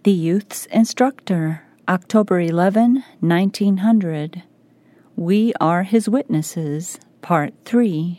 The Youth's Instructor, October 11, 1900. We Are His Witnesses, Part 3.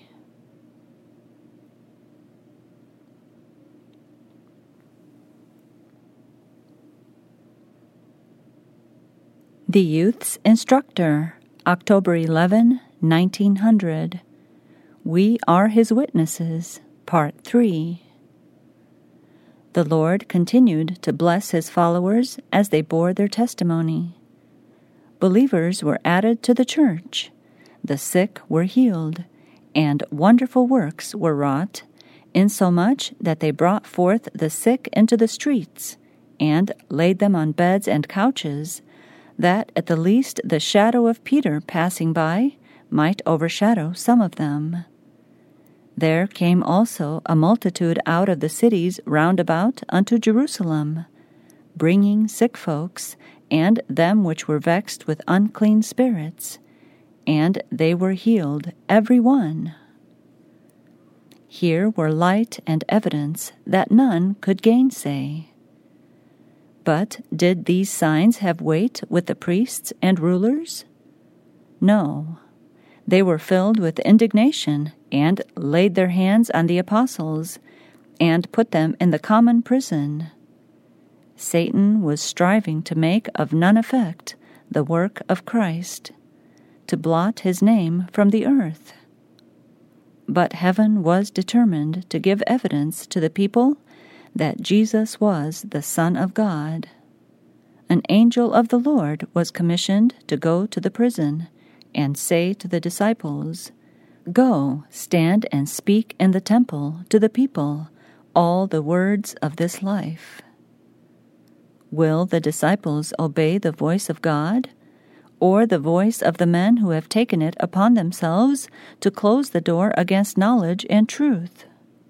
The Youth's Instructor, October 11, 1900. We Are His Witnesses, Part 3. The Lord continued to bless His followers as they bore their testimony. Believers were added to the church, the sick were healed, and wonderful works were wrought, insomuch that they brought forth the sick into the streets, and laid them on beds and couches, that at the least the shadow of Peter passing by might overshadow some of them. There came also a multitude out of the cities round about unto Jerusalem, bringing sick folks, and them which were vexed with unclean spirits, and they were healed every one. Here were light and evidence that none could gainsay. But did these signs have weight with the priests and rulers? No. They were filled with indignation, and laid their hands on the apostles, and put them in the common prison. Satan was striving to make of none effect the work of Christ, to blot his name from the earth. But heaven was determined to give evidence to the people that Jesus was the Son of God. An angel of the Lord was commissioned to go to the prison, and say to the disciples, Go, stand and speak in the temple to the people all the words of this life. Will the disciples obey the voice of God, or the voice of the men who have taken it upon themselves to close the door against knowledge and truth?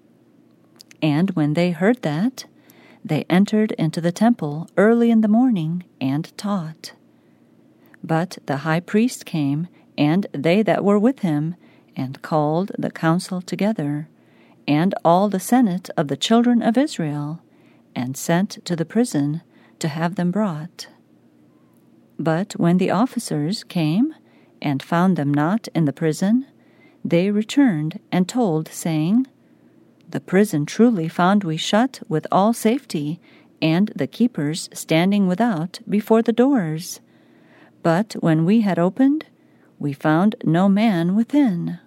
And when they heard that, they entered into the temple early in the morning and taught. But the high priest came, and they that were with him, and called the council together, and all the senate of the children of Israel, and sent to the prison to have them brought. But when the officers came, and found them not in the prison, they returned and told, saying, The prison truly found we shut with all safety, and the keepers standing without before the doors. But when we had opened, we found no man within.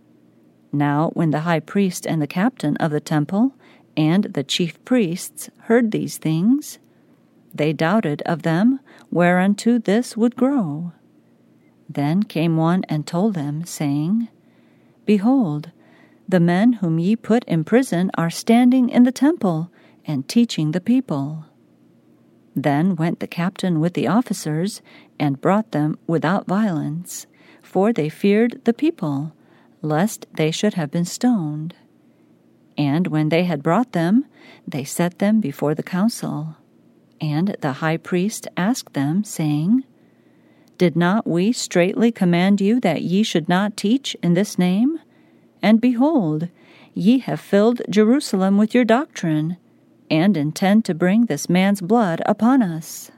Now when the high priest and the captain of the temple and the chief priests heard these things, they doubted of them whereunto this would grow. Then came one and told them, saying, Behold, the men whom ye put in prison are standing in the temple and teaching the people. Then went the captain with the officers, and brought them without violence, for they feared the people, lest they should have been stoned. And when they had brought them, they set them before the council. And the high priest asked them, saying, Did not we straitly command you that ye should not teach in this name? And behold, ye have filled Jerusalem with your doctrine, and intend to bring this man's blood upon us.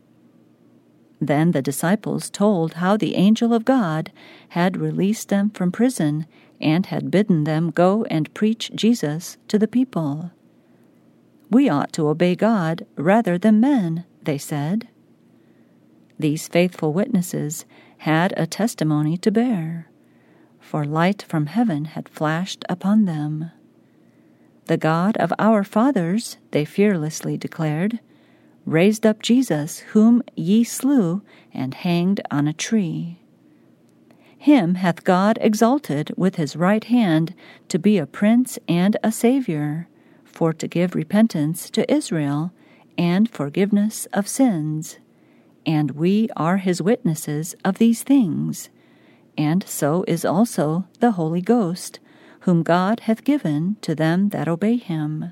Then the disciples told how the angel of God had released them from prison, and had bidden them go and preach Jesus to the people. We ought to obey God rather than men, they said. These faithful witnesses had a testimony to bear, for light from heaven had flashed upon them. The God of our fathers, they fearlessly declared, raised up Jesus, whom ye slew and hanged on a tree. Him hath God exalted with his right hand to be a prince and a Savior, for to give repentance to Israel and forgiveness of sins. And we are his witnesses of these things. And so is also the Holy Ghost, whom God hath given to them that obey him.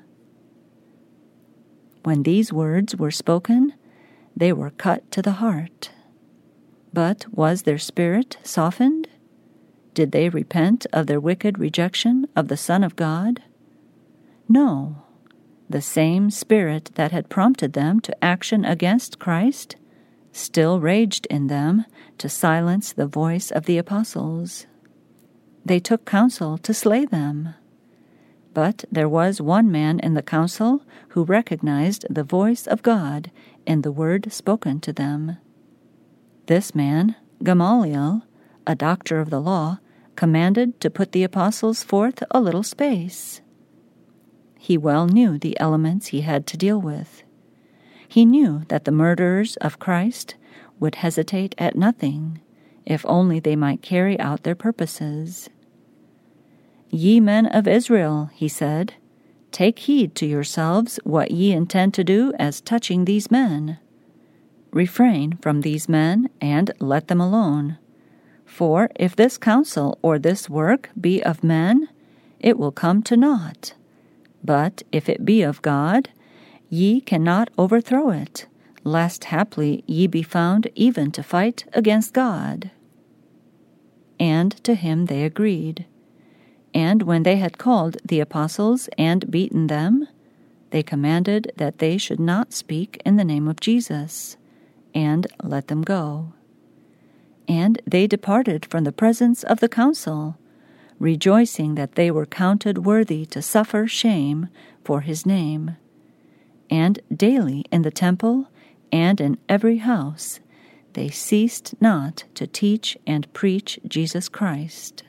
When these words were spoken, they were cut to the heart. But was their spirit softened? Did they repent of their wicked rejection of the Son of God? No. The same spirit that had prompted them to action against Christ still raged in them to silence the voice of the apostles. They took counsel to slay them. But there was one man in the council who recognized the voice of God in the word spoken to them. This man, Gamaliel, a doctor of the law, commanded to put the apostles forth a little space. He well knew the elements he had to deal with. He knew that the murderers of Christ would hesitate at nothing, if only they might carry out their purposes. "Ye men of Israel," he said, "take heed to yourselves what ye intend to do as touching these men. Refrain from these men, and let them alone. For if this counsel or this work be of men, it will come to naught. But if it be of God, ye cannot overthrow it, lest haply ye be found even to fight against God." And to him they agreed. And when they had called the apostles and beaten them, they commanded that they should not speak in the name of Jesus, and let them go. And they departed from the presence of the council, rejoicing that they were counted worthy to suffer shame for his name. And daily in the temple and in every house they ceased not to teach and preach Jesus Christ.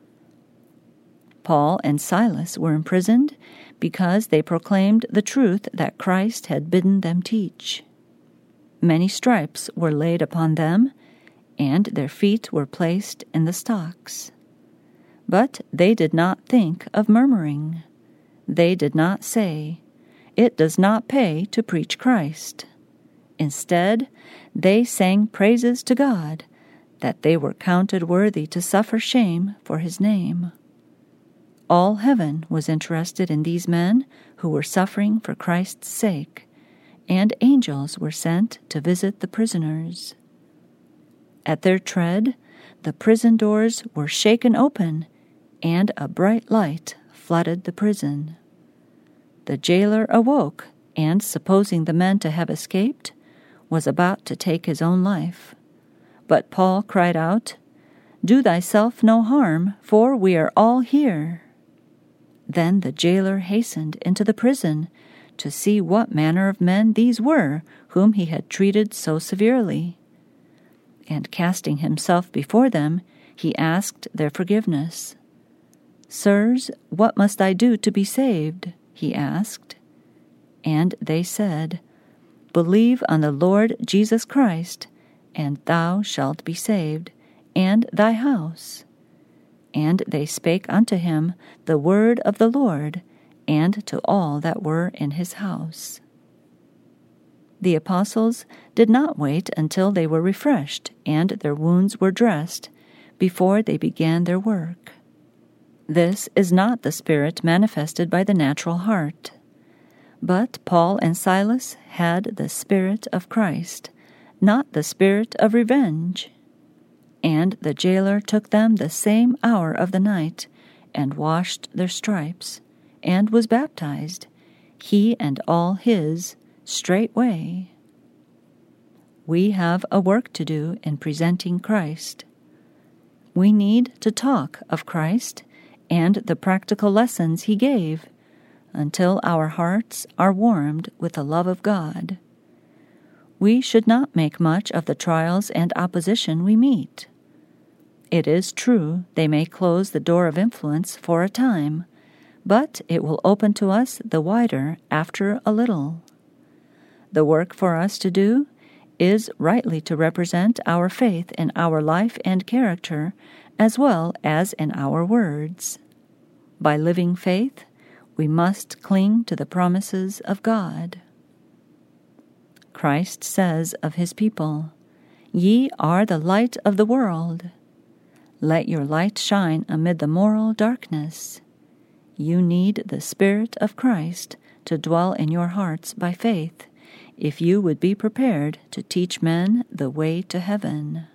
Paul and Silas were imprisoned because they proclaimed the truth that Christ had bidden them teach. Many stripes were laid upon them, and their feet were placed in the stocks. But they did not think of murmuring. They did not say, "It does not pay to preach Christ." Instead, they sang praises to God that they were counted worthy to suffer shame for his name. All heaven was interested in these men who were suffering for Christ's sake, and angels were sent to visit the prisoners. At their tread, the prison doors were shaken open, and a bright light flooded the prison. The jailer awoke, and supposing the men to have escaped, was about to take his own life. But Paul cried out, "Do thyself no harm, for we are all here." Then the jailer hastened into the prison to see what manner of men these were whom he had treated so severely. And casting himself before them, he asked their forgiveness. "Sirs, what must I do to be saved?" he asked. And they said, "Believe on the Lord Jesus Christ, and thou shalt be saved, and thy house." And they spake unto him the word of the Lord, and to all that were in his house. The apostles did not wait until they were refreshed and their wounds were dressed before they began their work. This is not the spirit manifested by the natural heart. But Paul and Silas had the Spirit of Christ, not the spirit of revenge. And the jailer took them the same hour of the night, and washed their stripes, and was baptized, he and all his, straightway. We have a work to do in presenting Christ. We need to talk of Christ and the practical lessons he gave, until our hearts are warmed with the love of God. We should not make much of the trials and opposition we meet. It is true they may close the door of influence for a time, but it will open to us the wider after a little. The work for us to do is rightly to represent our faith in our life and character, as well as in our words. By living faith, we must cling to the promises of God. Christ says of his people, "Ye are the light of the world. Let your light shine amid the moral darkness." You need the Spirit of Christ to dwell in your hearts by faith, if you would be prepared to teach men the way to heaven.